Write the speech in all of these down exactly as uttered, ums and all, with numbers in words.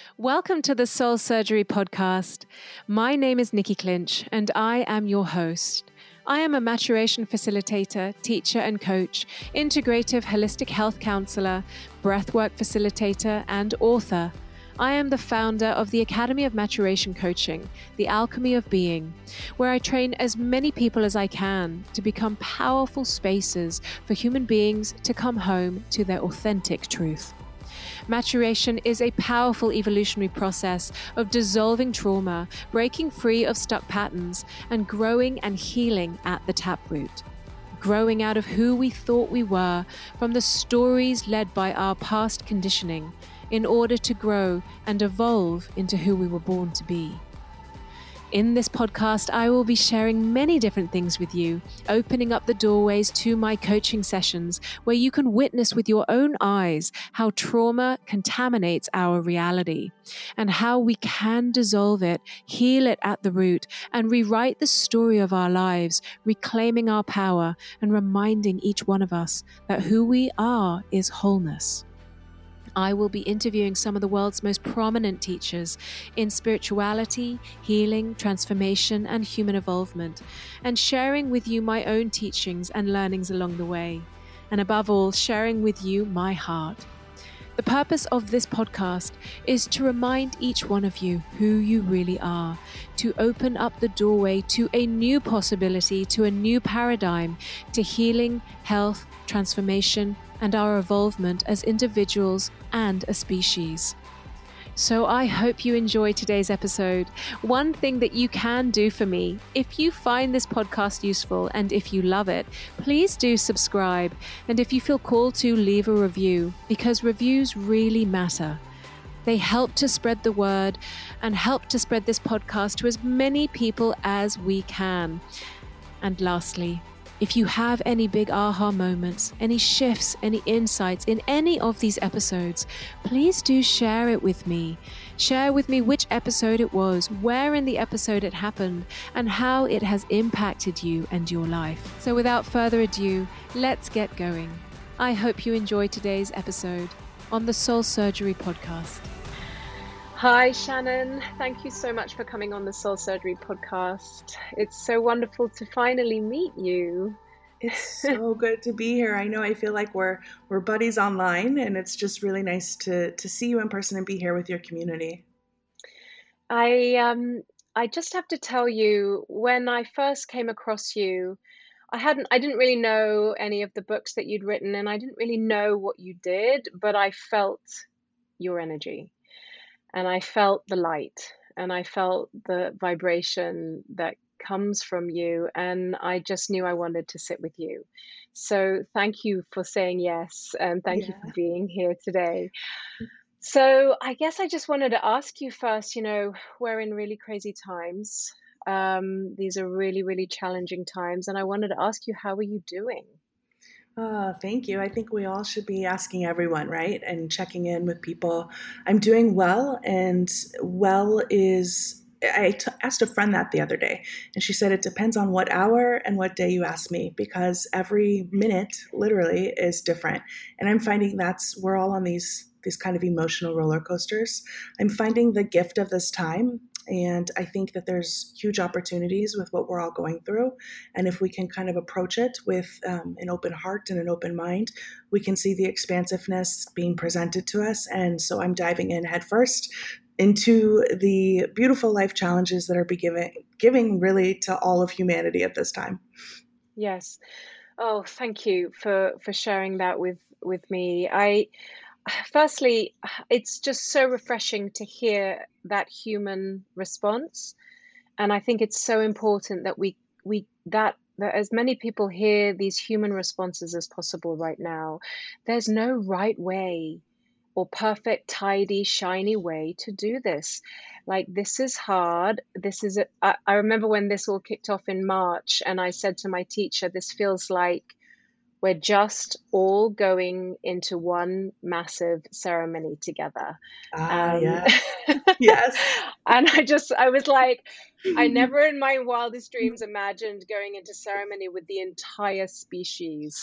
Welcome to the Soul Surgery Podcast. My name is Nikki Clinch, and I am your host. I am a maturation facilitator, teacher and coach, integrative holistic health counselor, breathwork facilitator, and author. I am the founder of the Academy of Maturation Coaching, The Alchemy of Being, where I train as many people as I can to become powerful spaces for human beings to come home to their authentic truth. Maturation is a powerful evolutionary process of dissolving trauma, breaking free of stuck patterns, and growing and healing at the taproot. Growing out of who we thought we were from the stories led by our past conditioning in order to grow and evolve into who we were born to be. In this podcast, I will be sharing many different things with you, opening up the doorways to my coaching sessions where you can witness with your own eyes how trauma contaminates our reality and how we can dissolve it, heal it at the root, and rewrite the story of our lives, reclaiming our power and reminding each one of us that who we are is wholeness. I will be interviewing some of the world's most prominent teachers in spirituality, healing, transformation, and human evolvement, and sharing with you my own teachings and learnings along the way. And above all, sharing with you my heart. The purpose of this podcast is to remind each one of you who you really are, to open up the doorway to a new possibility, to a new paradigm, to healing, health, transformation, and our evolvement as individuals and a species. So I hope you enjoy today's episode. One thing that you can do for me, if you find this podcast useful and if you love it, please do subscribe. And if you feel called to, leave a review, because reviews really matter. They help to spread the word and help to spread this podcast to as many people as we can. And lastly, if you have any big aha moments, any shifts, any insights in any of these episodes, please do share it with me. Share with me which episode it was, where in the episode it happened, and how it has impacted you and your life. So without further ado, let's get going. I hope you enjoy today's episode on the Soul Surgery Podcast. Hi, Shannon. Thank you so much for coming on the Soul Surgery Podcast. It's so wonderful to finally meet you. It's so good to be here. I know I feel like we're we're buddies online, and it's just really nice to to see you in person and be here with your community. I um I just have to tell you, when I first came across you, I hadn't I didn't really know any of the books that you'd written, and I didn't really know what you did, but I felt your energy. And I felt the light, and I felt the vibration that comes from you, and I just knew I wanted to sit with you. So thank you for saying yes, and thank Yeah. you for being here today. So I guess I just wanted to ask you first, you know, we're in really crazy times. Um, these are really, really challenging times, and I wanted to ask you, how are you doing? Oh, thank you. I think we all should be asking everyone, right? And checking in with people. I'm doing well, and well is, I t- asked a friend that the other day, and she said it depends on what hour and what day you ask me, because every minute literally is different. And I'm finding that's, we're all on these, these kind of emotional roller coasters. I'm finding the gift of this time. And I think that there's huge opportunities with what we're all going through. And if we can kind of approach it with um, an open heart and an open mind, we can see the expansiveness being presented to us. And so I'm diving in headfirst into the beautiful life challenges that are be giving, giving really to all of humanity at this time. Yes. Oh, thank you for, for sharing that with, with me. I... Firstly, it's just so refreshing to hear that human response, and I think it's so important that we we that that as many people hear these human responses as possible right now. There's no right way or perfect, tidy, shiny way to do this. Like, this is hard. This is a, I, I remember when this all kicked off in March, and I said to my teacher, "This feels like we're just all going into one massive ceremony together. Ah, Um, yes. Yes. and I just, I was like, I never in my wildest dreams imagined going into ceremony with the entire species.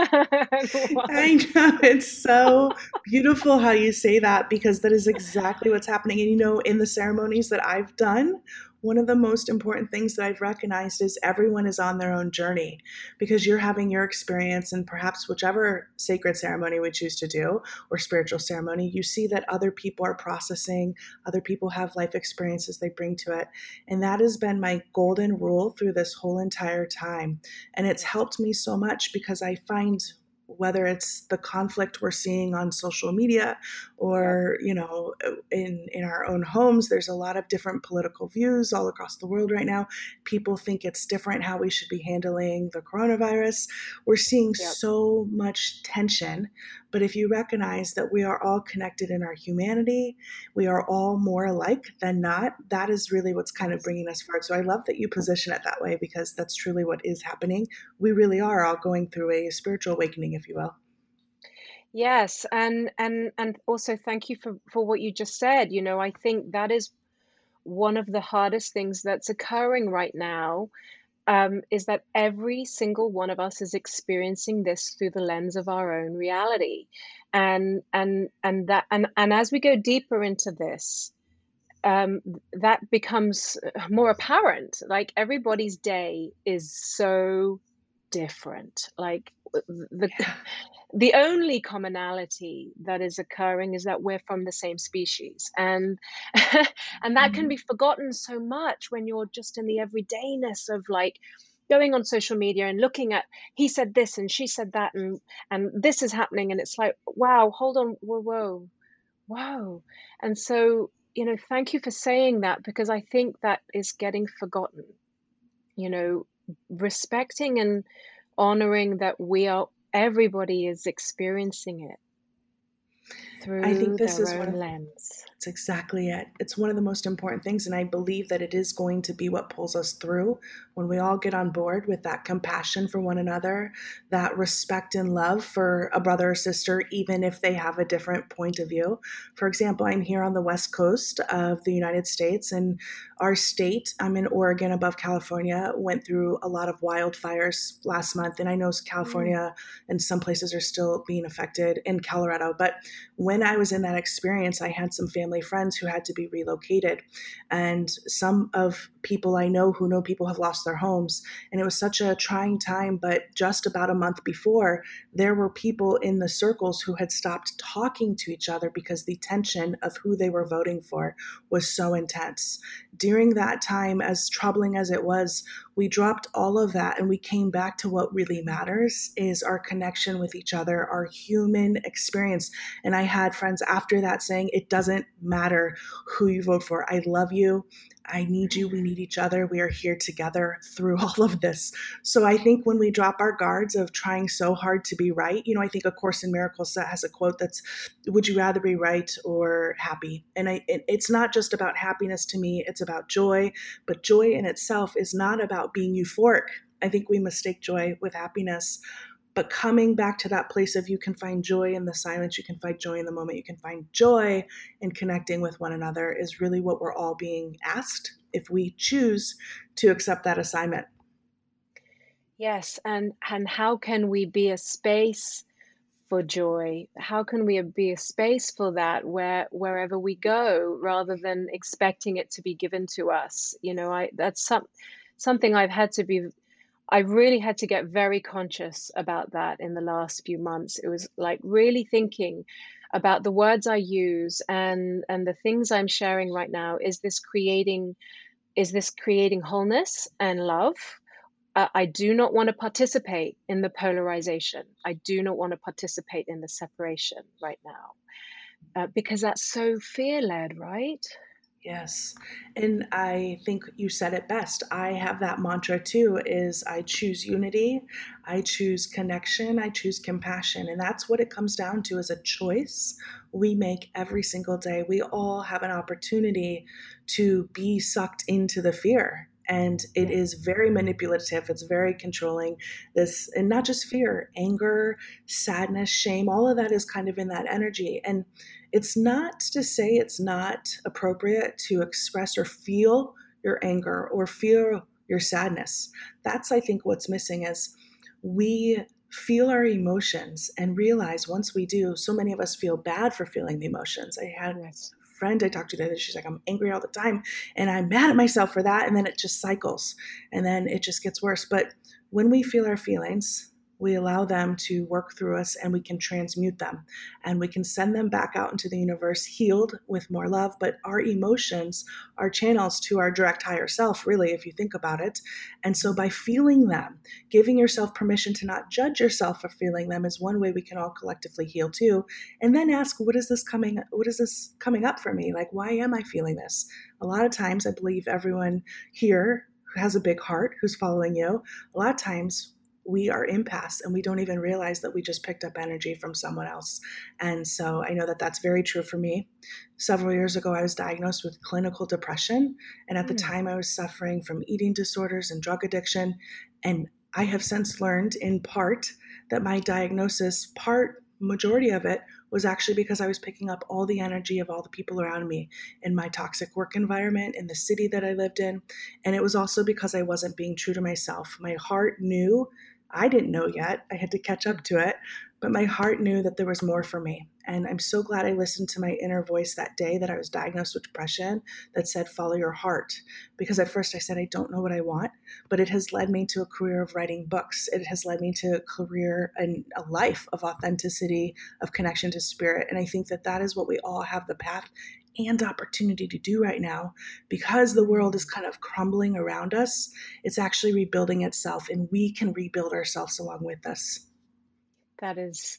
I know, it's so beautiful how you say that, because that is exactly what's happening. And you know, in the ceremonies that I've done, one of the most important things that I've recognized is everyone is on their own journey, because you're having your experience, and perhaps whichever sacred ceremony we choose to do or spiritual ceremony, you see that other people are processing, other people have life experiences they bring to it. And that has been my golden rule through this whole entire time. And it's helped me so much, because I find, whether it's the conflict we're seeing on social media or, you know, in, in our own homes, there's a lot of different political views all across the world right now. People think it's different how we should be handling the coronavirus. We're seeing Yep. so much tension. But if you recognize that we are all connected in our humanity, we are all more alike than not, that is really what's kind of bringing us forward. So I love that you position it that way, because that's truly what is happening. We really are all going through a spiritual awakening, if you will. Yes, and and and also thank you for for what you just said. You know, I think that is one of the hardest things that's occurring right now, um, is that every single one of us is experiencing this through the lens of our own reality, and and and that and and as we go deeper into this, um, that becomes more apparent. Like everybody's day is so different. Like the Yeah. the only commonality that is occurring is that we're from the same species, and and that can be forgotten so much when you're just in the everydayness of like going on social media and looking at he said this and she said that, and and this is happening, and it's like, wow, hold on, whoa, whoa, whoa. And so, you know, thank you for saying that, because I think that is getting forgotten. You know, respecting and honoring that we are, everybody is experiencing it I think through this their is one own of lens. That's exactly it. It's one of the most important things, and I believe that it is going to be what pulls us through when we all get on board with that compassion for one another, that respect and love for a brother or sister, even if they have a different point of view. For example, I'm here on the West Coast of the United States, and our state, I'm in Oregon above California, went through a lot of wildfires last month, and I know California and some places are still being affected in Colorado. But when I was in that experience, I had some family friends who had to be relocated, and some of people I know who know people have lost their homes, and it was such a trying time. But just about a month before, there were people in the circles who had stopped talking to each other because the tension of who they were voting for was so intense. During that time, as troubling as it was, we dropped all of that and we came back to what really matters, is our connection with each other, our human experience. And I had friends after that saying, it doesn't matter who you vote for. I love you. I need you. We need each other. We are here together through all of this. So I think when we drop our guards of trying so hard to be right, you know, I think A Course in Miracles has a quote that's, would you rather be right or happy? And I, it, it's not just about happiness to me. It's about joy. But joy in itself is not about being euphoric. I think we mistake joy with happiness. But coming back to that place of you can find joy in the silence, you can find joy in the moment, you can find joy in connecting with one another is really what we're all being asked if we choose to accept that assignment. Yes, and and how can we be a space for joy? How can we be a space for that where wherever we go, rather than expecting it to be given to us? You know, I that's some something I've had to be I really had to get very conscious about that in the last few months. It was like really thinking about the words I use and and the things I'm sharing right now. Is this creating is this creating wholeness and love? Uh, I do not want to participate in the polarization. I do not want to participate in the separation right now, uh, because that's so fear-led, right? Yes. And I think you said it best. I have that mantra too, is I choose unity, I choose connection, I choose compassion. And that's what it comes down to, is a choice we make every single day. We all have an opportunity to be sucked into the fear. And it is very manipulative. It's very controlling. This, and not just fear, anger, sadness, shame, all of that is kind of in that energy. And it's not to say it's not appropriate to express or feel your anger or feel your sadness. That's, I think, what's missing is we feel our emotions and realize once we do, so many of us feel bad for feeling the emotions. I had Yes. friend I talked to the other day, she's like, I'm angry all the time and I'm mad at myself for that. And then it just cycles and then it just gets worse. But when we feel our feelings, we allow them to work through us and we can transmute them and we can send them back out into the universe healed with more love. But our emotions are channels to our direct higher self, really, if you think about it. And so by feeling them, giving yourself permission to not judge yourself for feeling them is one way we can all collectively heal too. And then ask, what is this coming, what is this coming up for me? Like, why am I feeling this? A lot of times, I believe everyone here who has a big heart, who's following you, a lot of times we are empaths and we don't even realize that we just picked up energy from someone else. And so I know that that's very true for me. Several years ago, I was diagnosed with clinical depression. And at the time I was suffering from eating disorders and drug addiction. And I have since learned in part that my diagnosis, part, majority of it, was actually because I was picking up all the energy of all the people around me in my toxic work environment, in the city that I lived in. And it was also because I wasn't being true to myself. My heart knew, I didn't know yet, I had to catch up to it, but my heart knew that there was more for me. And I'm so glad I listened to my inner voice that day that I was diagnosed with depression that said, follow your heart. Because at first I said, I don't know what I want, but it has led me to a career of writing books. It has led me to a career and a life of authenticity, of connection to spirit. And I think that that is what we all have the path and opportunity to do right now, because the world is kind of crumbling around us. It's actually rebuilding itself, and we can rebuild ourselves along with us. That is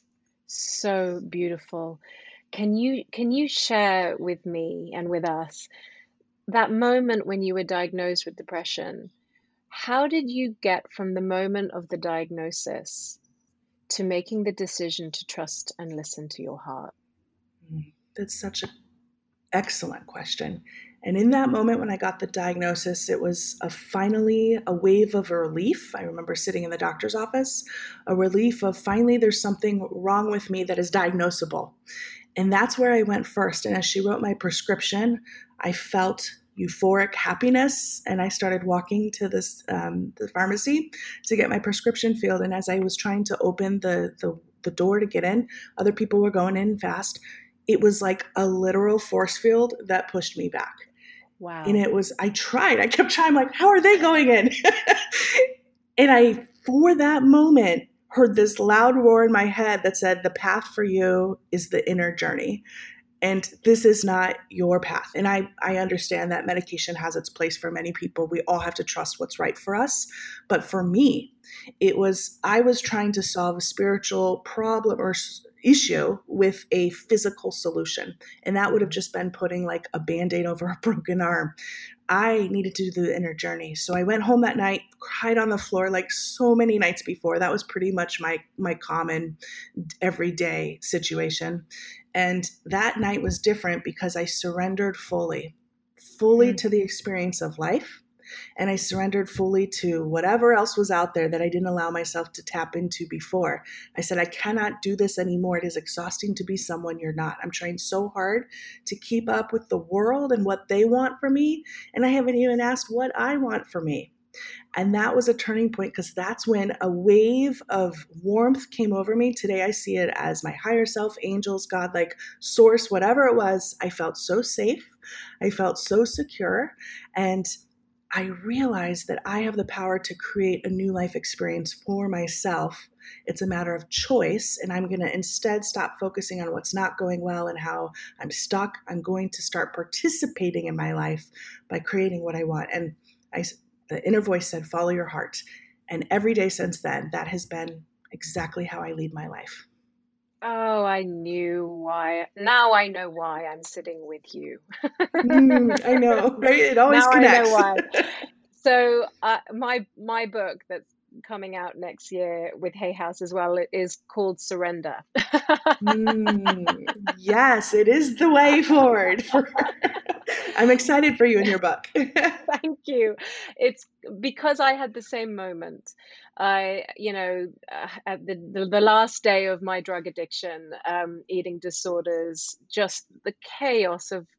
so beautiful. Can you can you share with me and with us that moment when you were diagnosed with depression? How did you get from the moment of the diagnosis to making the decision to trust and listen to your heart? That's such an excellent question. And in that moment when I got the diagnosis, it was a finally a wave of relief. I remember sitting in the doctor's office, a relief of finally there's something wrong with me that is diagnosable. And that's where I went first. And as she wrote my prescription, I felt euphoric happiness. And I started walking to this um, the pharmacy to get my prescription filled. And as I was trying to open the, the, the door to get in, other people were going in fast. It was like a literal force field that pushed me back. Wow. And it was, I tried, I kept trying, like, how are they going in? And I, for that moment, heard this loud roar in my head that said, the path for you is the inner journey. And this is not your path. And I, I understand that medication has its place for many people. We all have to trust what's right for us. But for me, it was, I was trying to solve a spiritual problem or issue with a physical solution. And that would have just been putting like a Band-Aid over a broken arm. I needed to do the inner journey. So I went home that night, cried on the floor like so many nights before. That was pretty much my, my common everyday situation. And that night was different because I surrendered fully, fully mm-hmm. to the experience of life. And I surrendered fully to whatever else was out there that I didn't allow myself to tap into before. I said, I cannot do this anymore. It is exhausting to be someone you're not. I'm trying so hard to keep up with the world and what they want for me. And I haven't even asked what I want for me. And that was a turning point because that's when a wave of warmth came over me. Today, I see it as my higher self, angels, God, like source, whatever it was. I felt so safe. I felt so secure. And I realized that I have the power to create a new life experience for myself. It's a matter of choice, and I'm going to instead stop focusing on what's not going well and how I'm stuck. I'm going to start participating in my life by creating what I want. And I, the inner voice said, follow your heart. And every day since then, that has been exactly how I lead my life. Oh, I knew why. Now I know why I'm sitting with you. mm, I know, right? It always now connects. I know why. So uh, my my book that's coming out next year with Hay House as well, it is called Surrender. mm, yes, it is the way forward. For I'm excited for you in your book. Thank you. It's because I had the same moment. I, you know, uh, at the, the the last day of my drug addiction, um, eating disorders, just the chaos of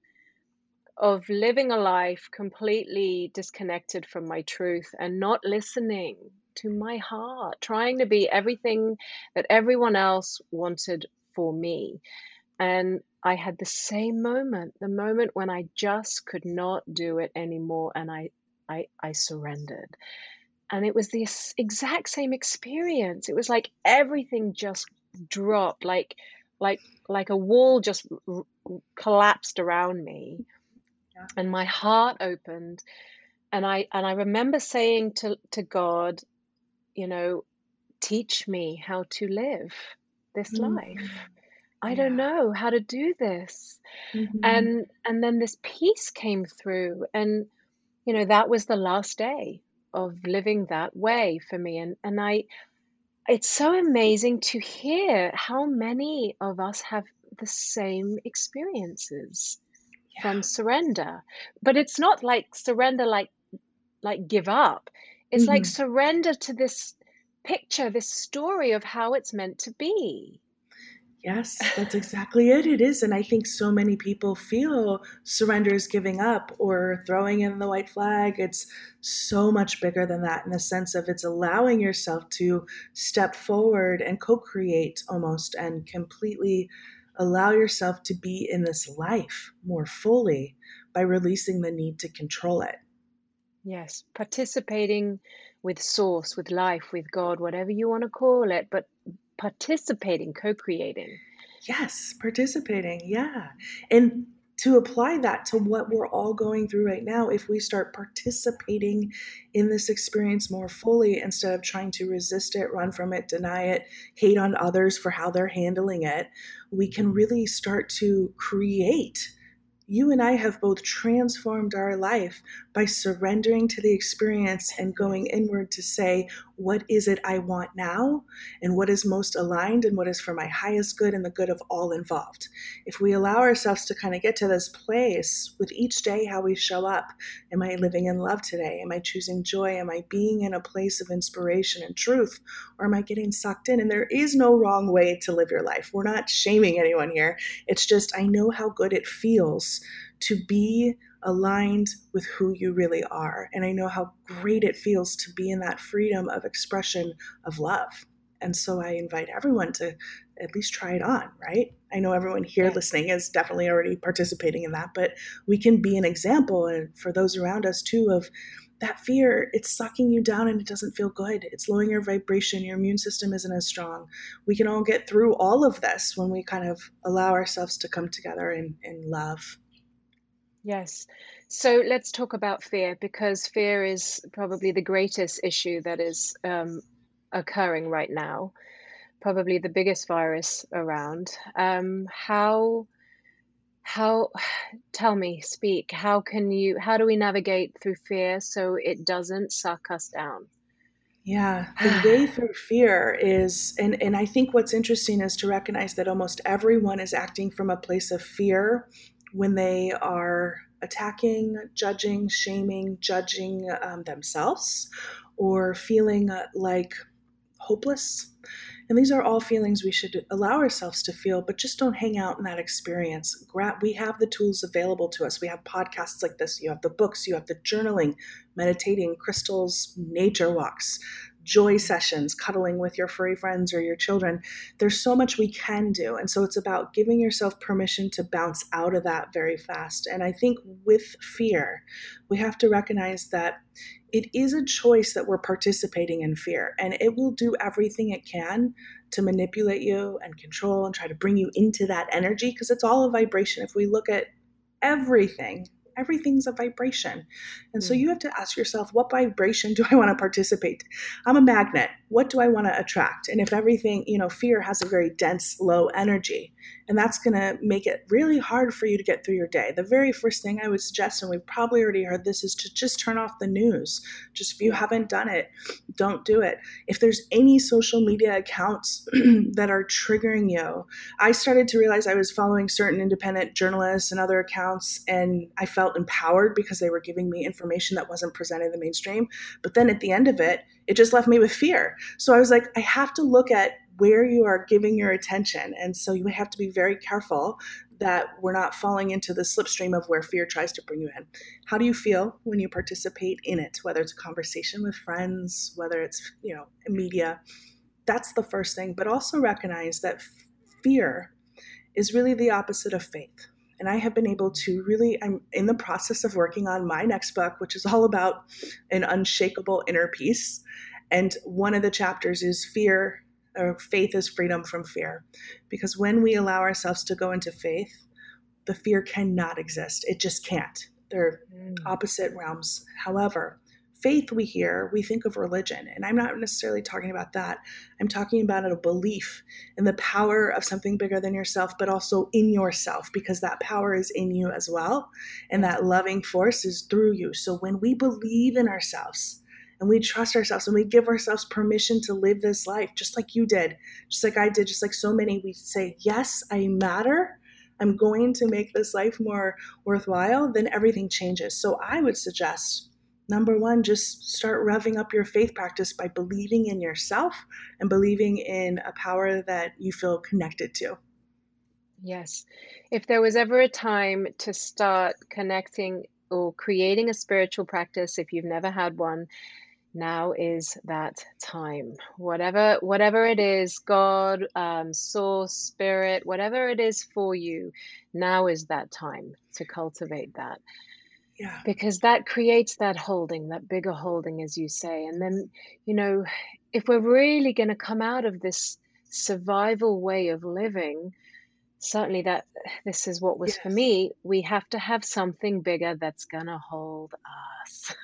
of living a life completely disconnected from my truth and not listening to my heart, trying to be everything that everyone else wanted for me. And I had the same moment, the moment when I just could not do it anymore, and I I, I surrendered. And it was the s- exact same experience. It was like everything just dropped, like like like a wall just r- r- collapsed around me, Yeah. and my heart opened. And I and I remember saying to to God, you know, teach me how to live this life. Mhm. I don't Yeah. know how to do this. Mhm. And and then this peace came through, and you know, that was the last day of living that way for me. And and I it's so amazing to hear how many of us have the same experiences from Yeah. surrender. But it's not like surrender like like give up. It's like Mhm. surrender to this picture, this story of how it's meant to be. Yes, that's exactly it. It is. And I think so many people feel surrender is giving up or throwing in the white flag. It's so much bigger than that in the sense of it's allowing yourself to step forward and co create almost and completely allow yourself to be in this life more fully by releasing the need to control it. Yes, participating with source, with life, with God, whatever you want to call it, but participating, co-creating. Yes, participating. Yeah. And to apply that to what we're all going through right now, if we start participating in this experience more fully instead of trying to resist it, run from it, deny it, hate on others for how they're handling it, we can really start to create. You and I have both transformed our life by surrendering to the experience and going inward to say, what is it I want now? And what is most aligned and what is for my highest good and the good of all involved? If we allow ourselves to kind of get to this place with each day, how we show up. Am I living in love today? Am I choosing joy? Am I being in a place of inspiration and truth? Or am I getting sucked in? And there is no wrong way to live your life. We're not shaming anyone here. It's just, I know how good it feels to be aligned with who you really are. And I know how great it feels to be in that freedom of expression of love. And so I invite everyone to at least try it on, right? I know everyone here Yeah. listening is definitely already participating in that, but we can be an example, and for those around us too, of that fear. It's sucking you down and it doesn't feel good. It's lowering your vibration. Your immune system isn't as strong. We can all get through all of this when we kind of allow ourselves to come together in, in love. Yes. So let's talk about fear, because fear is probably the greatest issue that is um, occurring right now, probably the biggest virus around. Um, how, how, tell me, speak, how can you, how do we navigate through fear so it doesn't suck us down? Yeah, the way through fear is, and, and I think what's interesting is to recognize that almost everyone is acting from a place of fear when they are attacking, judging, shaming, judging um, themselves, or feeling uh, like hopeless. And these are all feelings we should allow ourselves to feel, but just don't hang out in that experience. We have the tools available to us. We have podcasts like this. You have the books, you have the journaling, meditating, crystals, nature walks, joy sessions, cuddling with your furry friends or your children. There's so much we can do. And so it's about giving yourself permission to bounce out of that very fast. And I think with fear, we have to recognize that it is a choice that we're participating in fear, and it will do everything it can to manipulate you and control and try to bring you into that energy, because it's all a vibration. If we look at everything, everything's a vibration. And so Mm. you have to ask yourself, what vibration do I want to participate? I'm a magnet. What do I want to attract? And if everything, you know, fear has a very dense, low energy, and that's going to make it really hard for you to get through your day. The very first thing I would suggest, and we've probably already heard this, is to just turn off the news. Just if you haven't done it, don't do it. If there's any social media accounts that are triggering you, I started to realize I was following certain independent journalists and other accounts, and I felt felt empowered because they were giving me information that wasn't presented in the mainstream. But then at the end of it, it just left me with fear. So I was like, I have to look at where you are giving your attention. And so you have to be very careful that we're not falling into the slipstream of where fear tries to bring you in. How do you feel when you participate in it? Whether it's a conversation with friends, whether it's, you know, media, that's the first thing. But also recognize that fear is really the opposite of faith. And I have been able to really, I'm in the process of working on my next book, which is all about an unshakable inner peace. And one of the chapters is fear, or faith is freedom from fear. Because when we allow ourselves to go into faith, the fear cannot exist. It just can't. They're mm. opposite realms. However, faith we hear, we think of religion. And I'm not necessarily talking about that. I'm talking about a belief in the power of something bigger than yourself, but also in yourself, because that power is in you as well. And that loving force is through you. So when we believe in ourselves, and we trust ourselves and we give ourselves permission to live this life, just like you did, just like I did, just like so many, we say, yes, I matter. I'm going to make this life more worthwhile, then everything changes. So I would suggest, number one, just start revving up your faith practice by believing in yourself and believing in a power that you feel connected to. Yes. If there was ever a time to start connecting or creating a spiritual practice, if you've never had one, now is that time. Whatever, whatever it is, God, um, source, spirit, whatever it is for you, now is that time to cultivate that. Yeah. Because that creates that holding, that bigger holding, as you say. And then, you know, if we're really going to come out of this survival way of living, certainly that this is what was Yes. for me, we have to have something bigger that's going to hold us.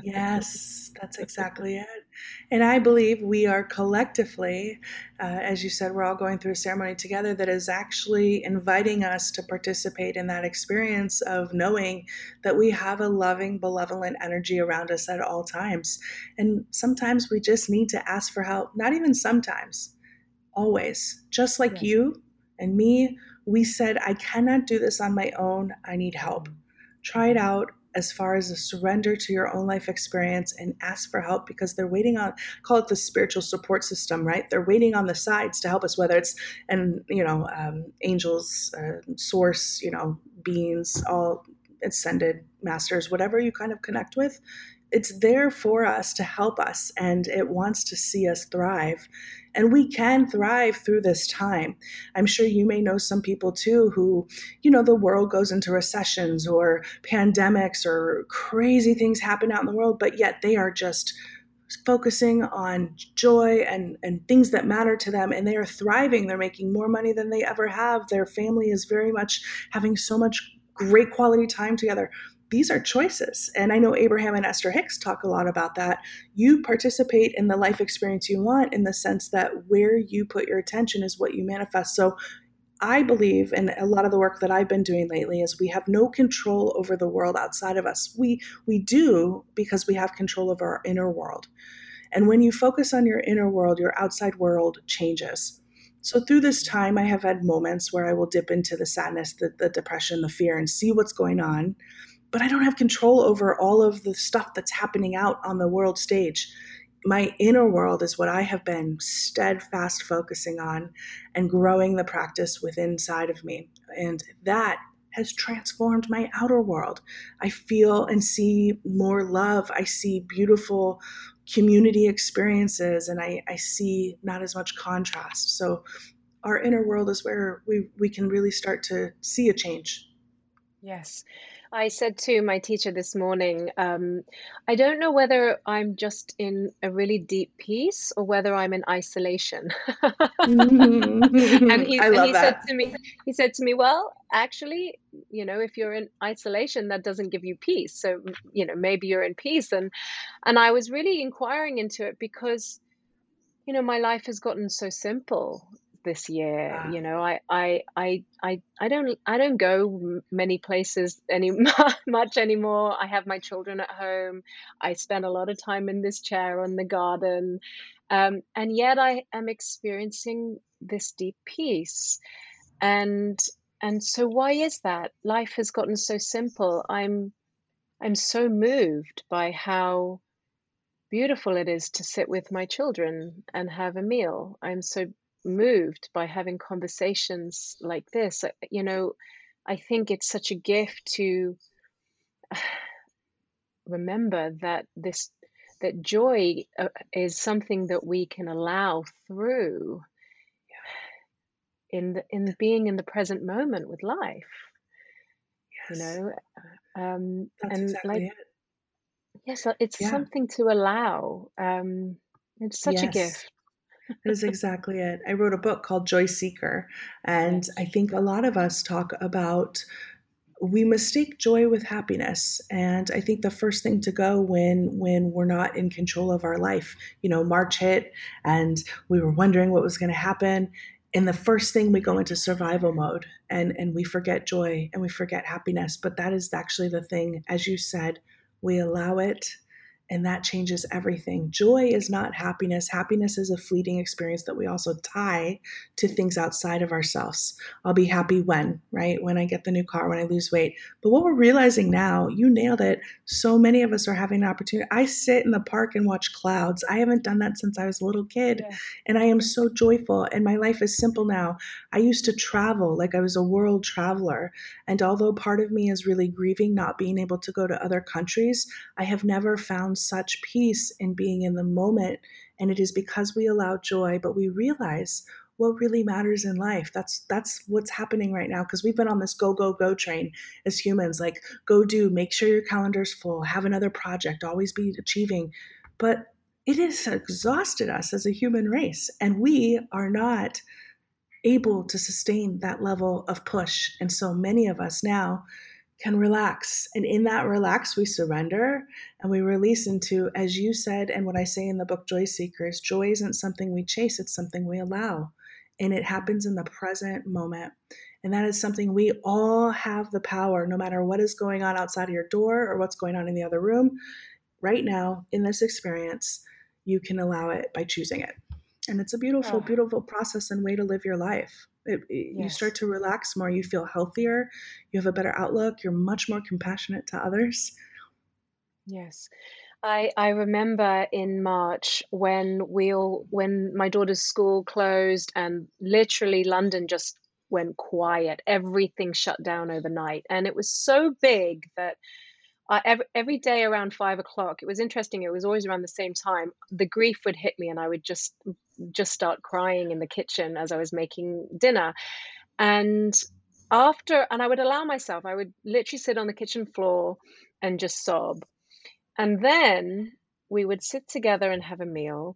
Yes, that's exactly it. And I believe we are collectively, uh, as you said, we're all going through a ceremony together that is actually inviting us to participate in that experience of knowing that we have a loving, benevolent energy around us at all times. And sometimes we just need to ask for help. Not even sometimes, always. Just like Yes. you and me, we said, I cannot do this on my own. I need help. Try it out as far as a surrender to your own life experience and ask for help, because they're waiting on, call it the spiritual support system, right? They're waiting on the sides to help us, whether it's, and you know, um, angels, uh, source, you know, beings, all ascended masters, whatever you kind of connect with, it's there for us to help us, and it wants to see us thrive. And we can thrive through this time. I'm sure you may know some people too who, you know, the world goes into recessions or pandemics or crazy things happen out in the world, but yet they are just focusing on joy and, and things that matter to them, and they are thriving. They're making more money than they ever have. Their family is very much having so much great quality time together. These are choices. And I know Abraham and Esther Hicks talk a lot about that. You participate in the life experience you want, in the sense that where you put your attention is what you manifest. So I believe, and a lot of the work that I've been doing lately, is we have no control over the world outside of us. We we do, because we have control over our inner world. And when you focus on your inner world, your outside world changes. So through this time, I have had moments where I will dip into the sadness, the, the depression, the fear, and see what's going on. But I don't have control over all of the stuff that's happening out on the world stage. My inner world is what I have been steadfast focusing on and growing the practice within inside of me. And that has transformed my outer world. I feel and see more love. I see beautiful community experiences, and I, I see not as much contrast. So our inner world is where we, we can really start to see a change. Yes. I said to my teacher this morning, um, I don't know whether I'm just in a really deep peace or whether I'm in isolation. Mm-hmm. and he, I and love he that. said to me, he said to me, well, actually, you know, if you're in isolation, that doesn't give you peace. So, you know, maybe you're in peace. And, and I was really inquiring into it because, you know, my life has gotten so simple this year. Ah, You know, I, I, I, I, I don't, I don't go m- many places any much anymore. I have my children at home. I spend a lot of time in this chair in the garden. Um, and yet I am experiencing this deep peace. And and so why is that? Life has gotten so simple. I'm I'm so moved by how beautiful it is to sit with my children and have a meal. I'm so moved by having conversations like this. Uh, You know, I think it's such a gift to remember that this that joy uh, is something that we can allow through in the, in being in the present moment with life, you Yes, know. Um, that's and like, exactly it. yes, uh, it's Yeah. something to allow. Um, it's such a Yes. gift. That is exactly it. I wrote a book called Joy Seeker, and Yes. I think a lot of us talk about we mistake joy with happiness. And I think the first thing to go when when we're not in control of our life, you know, March hit and we were wondering what was going to happen. And the first thing we go into survival mode and and we forget joy and we forget happiness. But that is actually the thing, as you said, we allow it and that changes everything. Joy is not happiness. Happiness is a fleeting experience that we also tie to things outside of ourselves. I'll be happy when, right? When I get the new car, when I lose weight. But what we're realizing now, you nailed it. So many of us are having an opportunity. I sit in the park and watch clouds. I haven't done that since I was a little kid. Yeah. And I am so joyful. And my life is simple now. I used to travel like I was a world traveler. And although part of me is really grieving not being able to go to other countries, I have never found such peace in being in the moment. And it is because we allow joy, but we realize what really matters in life. That's that's what's happening right now because we've been on this go go go train as humans, like go do, make sure your calendar's full, have another project, always be achieving. But it has exhausted us as a human race, and we are not able to sustain that level of push. And so many of us now can relax. And in that relax, we surrender and we release into, as you said, and what I say in the book, Joy Seekers, joy isn't something we chase, it's something we allow. And it happens in the present moment. And that is something we all have the power, no matter what is going on outside of your door or what's going on in the other room. Right now, in this experience, you can allow it by choosing it. And it's a beautiful, Oh, beautiful process and way to live your life. It, it, you yes. start to relax more, you feel healthier, you have a better outlook, you're much more compassionate to others. Yes. I I remember in March when we all when my daughter's school closed and literally London just went quiet. Everything shut down overnight. And it was so big that I, every, every day around five o'clock, it was interesting. It was always around the same time. The grief would hit me, and I would just just start crying in the kitchen as I was making dinner. And after, and I would allow myself, I would literally sit on the kitchen floor and just sob. And then we would sit together and have a meal.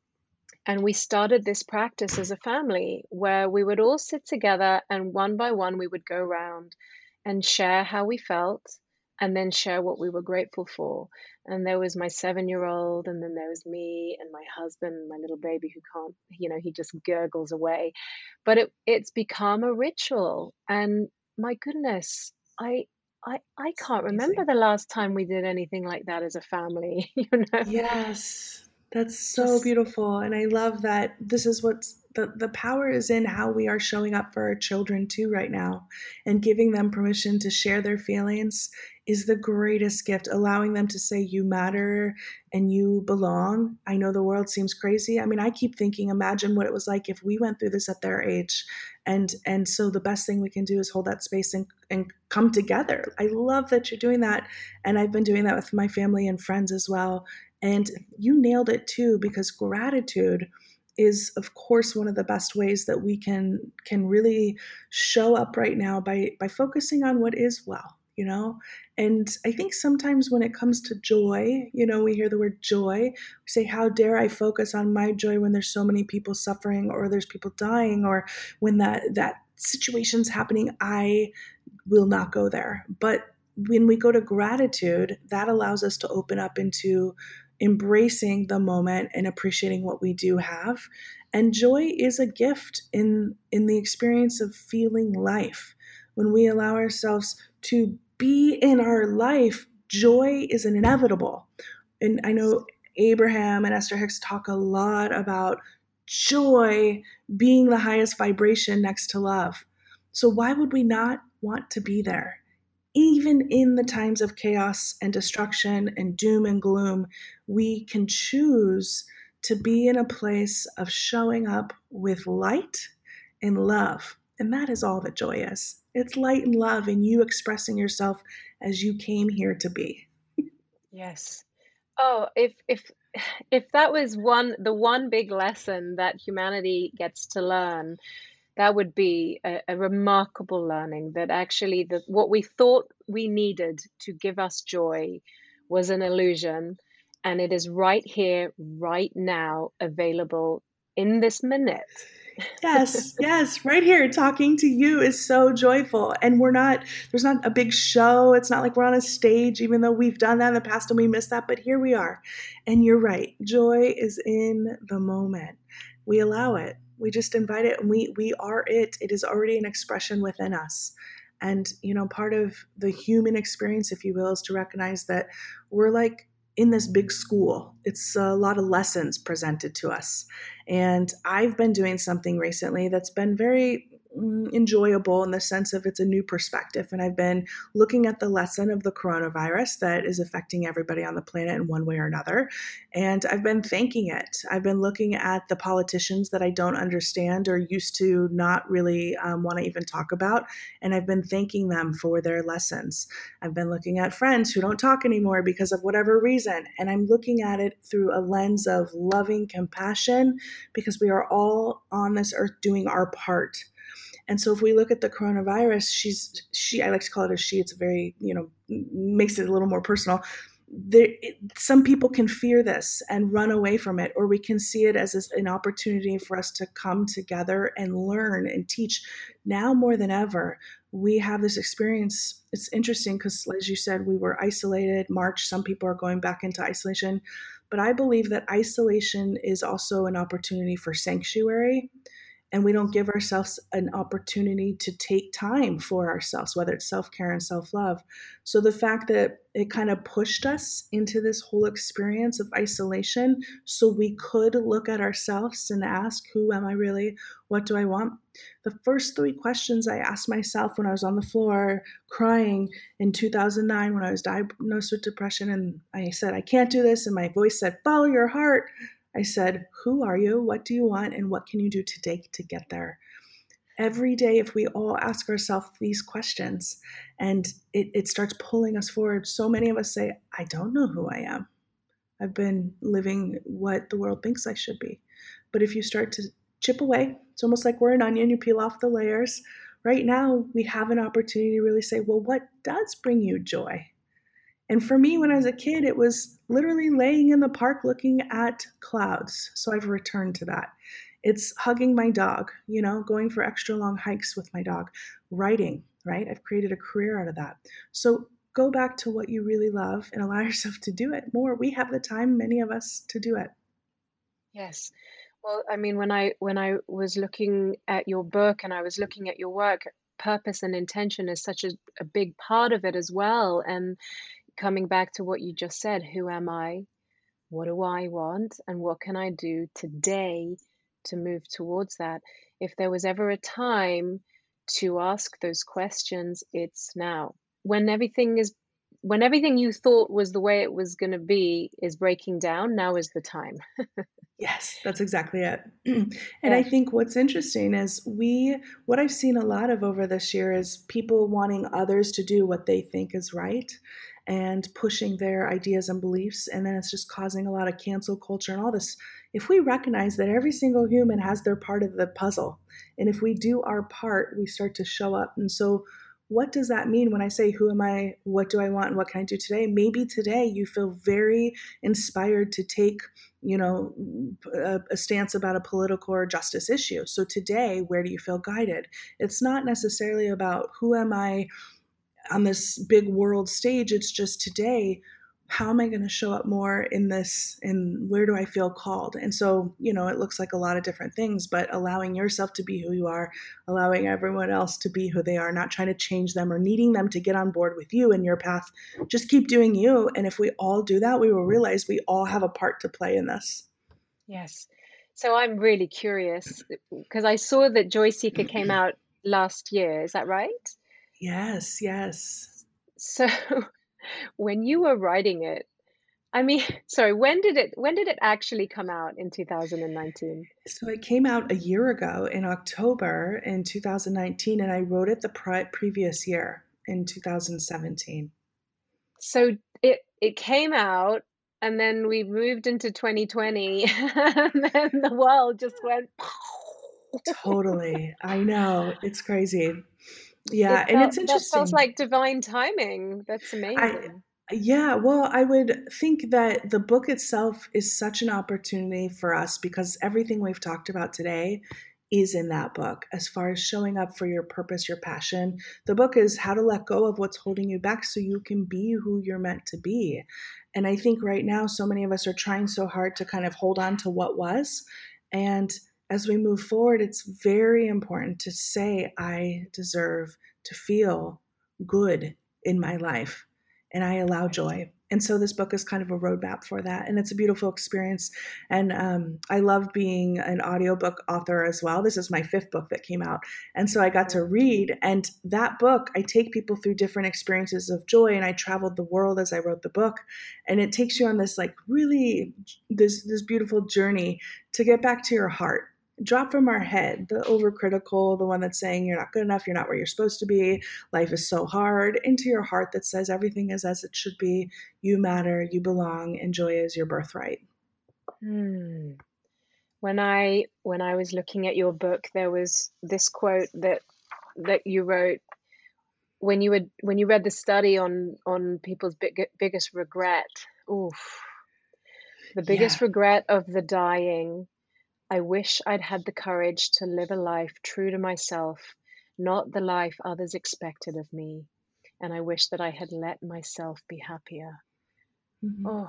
And we started this practice as a family where we would all sit together and one by one we would go around and share how we felt and then share what we were grateful for. And there was my seven year old, and then there was me and my husband, and my little baby who can't, you know, he just gurgles away. But it, it's become a ritual. And my goodness, I. I, I It's can't remember amazing. the last time we did anything like that as a family, you know, Yes, that's so just beautiful. And I love that this is what's the, the power is in how we are showing up for our children too right now. And giving them permission to share their feelings is the greatest gift. Allowing them to say, you matter and you belong. I know the world seems crazy. I mean, I keep thinking, imagine what it was like if we went through this at their age. And and so the best thing we can do is hold that space and, and come together. I love that you're doing that. And I've been doing that with my family and friends as well. And you nailed it too, because gratitude is, of course, one of the best ways that we can can really show up right now by by focusing on what is well, you know. And I think sometimes when it comes to joy, you know, we hear the word joy, we say, "How dare I focus on my joy when there's so many people suffering, or there's people dying, or when that that situation's happening? I will not go there." But when we go to gratitude, that allows us to open up into embracing the moment and appreciating what we do have. And joy is a gift in in the experience of feeling life. When we allow ourselves to be in our life, joy is inevitable. And I yes. know Abraham and Esther Hicks talk a lot about joy being the highest vibration next to love. So why would we not want to be there? Even in the times of chaos and destruction and doom and gloom, we can choose to be in a place of showing up with light and love. And that is all that joy is. It's light and love and you expressing yourself as you came here to be. Yes. Oh, if if if that was one the one big lesson that humanity gets to learn, that would be a, a remarkable learning, that actually the, what we thought we needed to give us joy was an illusion, and it is right here, right now, available in this minute. Yes, yes, right here talking to you is so joyful. And we're not, there's not a big show. It's not like we're on a stage, even though we've done that in the past and we missed that. But here we are. And you're right. Joy is in the moment. We allow it. We just invite it, and we we are it. It is already an expression within us. And, you know, part of the human experience, if you will, is to recognize that we're like in this big school. It's a lot of lessons presented to us. And I've been doing something recently that's been very mm, enjoyable in the sense of it's a new perspective. And I've been looking at the lesson of the coronavirus that is affecting everybody on the planet in one way or another. And I've been thanking it. I've been looking at the politicians that I don't understand or used to not really um, want to even talk about. And I've been thanking them for their lessons. I've been looking at friends who don't talk anymore because of whatever reason. And I'm looking at it through a lens of loving compassion, because we are all on this earth doing our part. And so if we look at the coronavirus, she's, she, I like to call it a she, it's very, you know, makes it a little more personal. There, it, some people can fear this and run away from it, or we can see it as a, an opportunity for us to come together and learn and teach. Now more than ever, we have this experience. It's interesting because, as you said, we were isolated. March, some people are going back into isolation. But I believe that isolation is also an opportunity for sanctuary. And we don't give ourselves an opportunity to take time for ourselves, whether it's self-care and self-love. So the fact that it kind of pushed us into this whole experience of isolation so we could look at ourselves and ask, who am I really? What do I want? The first three questions I asked myself when I was on the floor crying in two thousand nine when I was diagnosed with depression, and I said, I can't do this. And my voice said, follow your heart. I said, who are you? What do you want? And what can you do today to get there? Every day, if we all ask ourselves these questions, and it, it starts pulling us forward. So many of us say, I don't know who I am. I've been living what the world thinks I should be. But if you start to chip away, it's almost like we're an onion, you peel off the layers. Right now, we have an opportunity to really say, well, what does bring you joy? And for me, when I was a kid, it was literally laying in the park looking at clouds. So I've returned to that. It's hugging my dog, you know, going for extra long hikes with my dog, writing, right? I've created a career out of that. So go back to what you really love and allow yourself to do it more. We have the time, many of us, to do it. Yes. Well, I mean, when I when I was looking at your book and I was looking at your work, purpose and intention is such a, a big part of it as well. And coming back to what you just said, who am I? What do I want? And what can I do today to move towards that? If there was ever a time to ask those questions, it's now. When everything is, when everything you thought was the way it was going to be is breaking down, now is the time. Yes, that's exactly it. And Yeah. I think what's interesting is we, what I've seen a lot of over this year is people wanting others to do what they think is right and pushing their ideas and beliefs. And then it's just causing a lot of cancel culture and all this. If we recognize that every single human has their part of the puzzle, and if we do our part, we start to show up. And so what does that mean when I say, who am I? What do I want? And what can I do today? Maybe today you feel very inspired to take, you know, a, a stance about a political or justice issue. So today, where do you feel guided? It's not necessarily about who am I on this big world stage. It's just today, how am I going to show up more in this, and where do I feel called? And so, you know, it looks like a lot of different things, but allowing yourself to be who you are, allowing everyone else to be who they are, not trying to change them or needing them to get on board with you in your path. Just keep doing you. And if we all do that, we will realize we all have a part to play in this. Yes. So I'm really curious because I saw that Joy Seeker came out last year. Is that right? Yes, yes. So when you were writing it, I mean, sorry, when did it when did it actually come out in two thousand nineteen? So it came out a year ago in October in two thousand nineteen, and I wrote it the pre- previous year in two thousand seventeen. So it it came out, and then we moved into twenty twenty, and then the world just went. Totally. I know. It's crazy. Yeah, It and felt it's that feels interesting. like divine timing. That's I amazing. yeah, well, I would think that the book itself is such an opportunity for us because everything we've talked about today is in that book as far as showing up for your purpose, your passion. The book is how to let go of what's holding you back so you can be who you're meant to be. And I think right now, so many of us are trying so hard to kind of hold on to what was. And as we move forward, it's very important to say, I deserve to feel good in my life and I allow joy. And so this book is kind of a roadmap for that. And it's a beautiful experience. And um, I love being an audiobook author as well. This is my fifth book that came out. And so I got to read. And that book, I take people through different experiences of joy. And I traveled the world as I wrote the book. And it takes you on this like really, this, this beautiful journey to get back to your heart. Drop from our head, the overcritical, the one that's saying you're not good enough, you're not where you're supposed to be, life is so hard, into your heart that says everything is as it should be, you matter, you belong, and joy is your birthright. Hmm. When I when I was looking at your book, there was this quote that that you wrote when you would when you read the study on on people's big, biggest regret. Oof. The Yeah. biggest regret of the dying. I wish I'd had the courage to live a life true to myself, not the life others expected of me. And I wish that I had let myself be happier. Mm-hmm. Oh,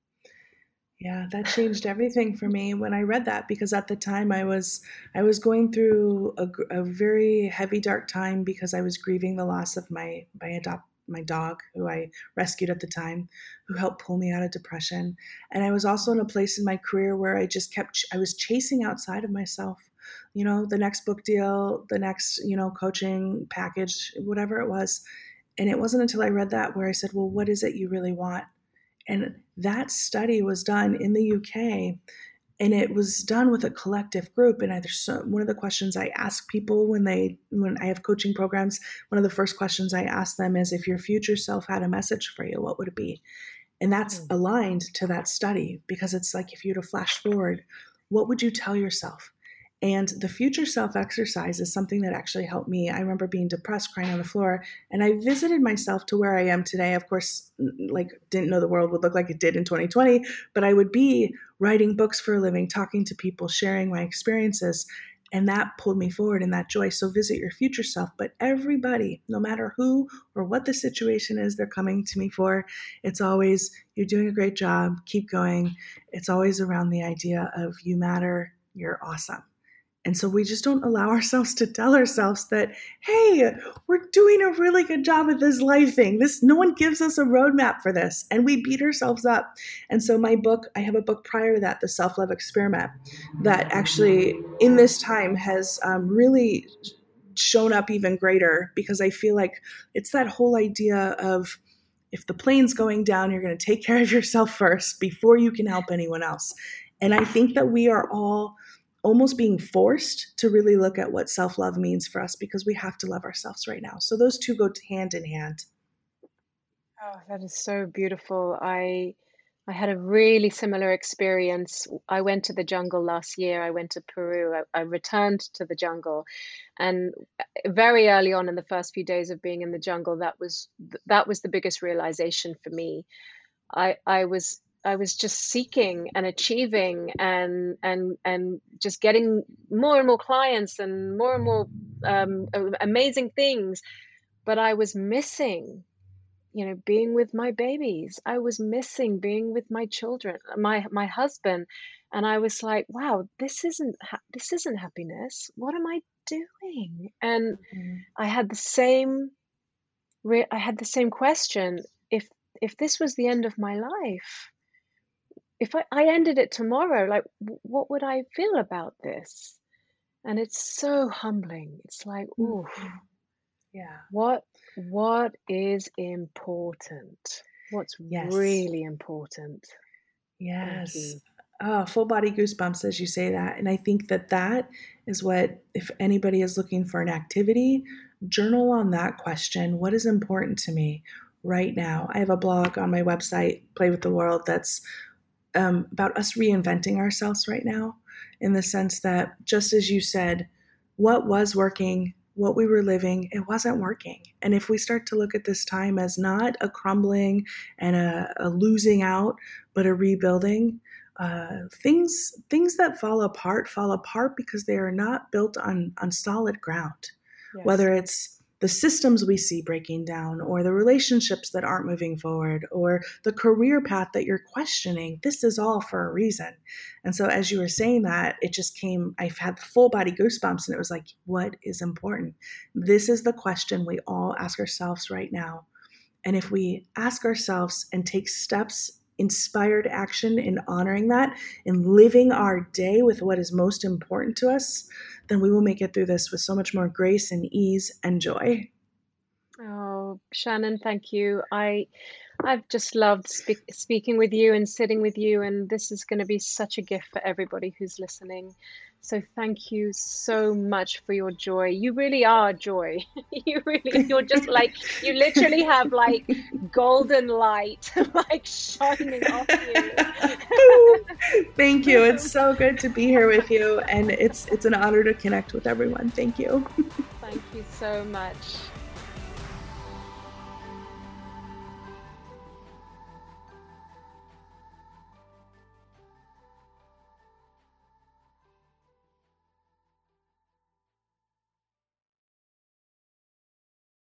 Yeah, that changed everything for me when I read that because at the time I was I was going through a, a very heavy dark time because I was grieving the loss of my my adopt my dog who I rescued at the time, who helped pull me out of depression. And I was also in a place in my career where I just kept I was chasing outside of myself. You know, the next book deal, the next, you know, coaching package, whatever it was. And it wasn't until I read that where I said, "Well, what is it you really want?" And that study was done in the U K, and it was done with a collective group. And I, so, one of the questions I ask people when they when I have coaching programs, one of the first questions I ask them is, if your future self had a message for you, what would it be? And that's aligned to that study because it's like if you were to flash forward, what would you tell yourself? And the future self exercise is something that actually helped me. I remember being depressed, crying on the floor, and I visited myself to where I am today. Of course, like didn't know the world would look like it did in twenty twenty, but I would be writing books for a living, talking to people, sharing my experiences. And that pulled me forward in that joy. So visit your future self. But everybody, no matter who or what the situation is they're coming to me for, it's always, you're doing a great job, keep going. It's always around the idea of you matter, you're awesome. And so we just don't allow ourselves to tell ourselves that, hey, we're doing a really good job at this life thing. This, no one gives us a roadmap for this. And we beat ourselves up. And so my book, I have a book prior to that, The Self-Love Experiment, that actually in this time has um, really shown up even greater because I feel like it's that whole idea of, if the plane's going down, you're going to take care of yourself first before you can help anyone else. And I think that we are all almost being forced to really look at what self-love means for us because we have to love ourselves right now. So those two go hand in hand. oh, that is so beautiful. I I had a really similar experience. I went to the jungle last year. I went to Peru. I, I returned to the jungle, and very early on in the first few days of being in the jungle, that was that was the biggest realization for me. I I was I was just seeking and achieving and and and just getting more and more clients and more and more um, amazing things, but I was missing, you know, being with my babies. I was missing being with my children, my my husband, and I was like, wow, this isn't ha- this isn't happiness. What am I doing? And Mm-hmm. I had the same re- I had the same question. If if this was the end of my life, if I, I ended it tomorrow, like w- what would I feel about this? And it's so humbling. It's like, ooh, yeah. What what is important? What's Yes. really important? Yes. Oh, full body goosebumps as you say that. And I think that that is what, if anybody is looking for an activity, journal on that question. What is important to me right now? I have a blog on my website, Play with the World, that's um, about us reinventing ourselves right now, in the sense that, just as you said, what was working, what we were living, it wasn't working. And if we start to look at this time as not a crumbling and a, a losing out, but a rebuilding, uh, things things that fall apart fall apart because they are not built on on solid ground. Yes. Whether it's the systems we see breaking down, or the relationships that aren't moving forward, or the career path that you're questioning, this is all for a reason. And so as you were saying that, it just came, I've had full body goosebumps, and it was like, what is important? This is the question we all ask ourselves right now. And if we ask ourselves and take steps, inspired action in honoring that, in living our day with what is most important to us, then we will make it through this with so much more grace and ease and joy. Oh, Shannon, thank you. I, I've just loved spe- speaking with you and sitting with you, and this is going to be such a gift for everybody who's listening. So thank you so much for your joy. You really are joy. You really, you're just like, you literally have like golden light like shining off you. Thank you. It's so good to be here with you, and it's it's an honor to connect with everyone. Thank you. Thank you so much.